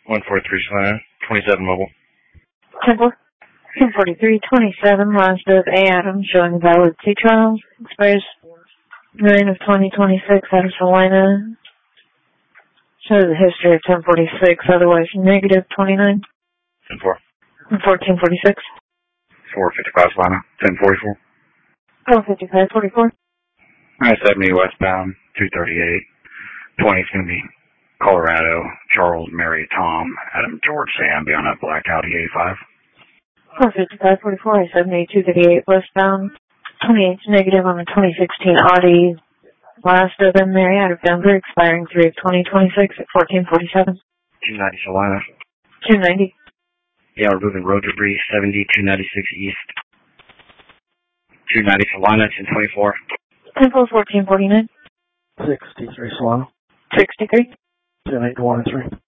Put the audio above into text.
143 Salina, 27 mobile. 10-4. 1043-27, last of A. Adams, showing valid sea trials. Expires 9 of 2026 out of Salina. Shows a history of 1046, otherwise negative 29. 10-4. 1446. 455 Salina, 1044. 455-44. 970 westbound, 238. 20 is going to be Colorado, Charles, Mary, Tom, Adam, George, Sam, be on a black Audi A5. 455-44, I-70, 238 westbound. 28 negative on the 2016 Audi. Last of them, Mary, out of Denver, expiring 3 of 2026 at 1447. 290 Salina. 290. Yeah, we're moving road debris, 70, 296 east. 290 Salina, 1024. 10-4, 1449. 63 Solano. 63. 10-8 to 1 and 3.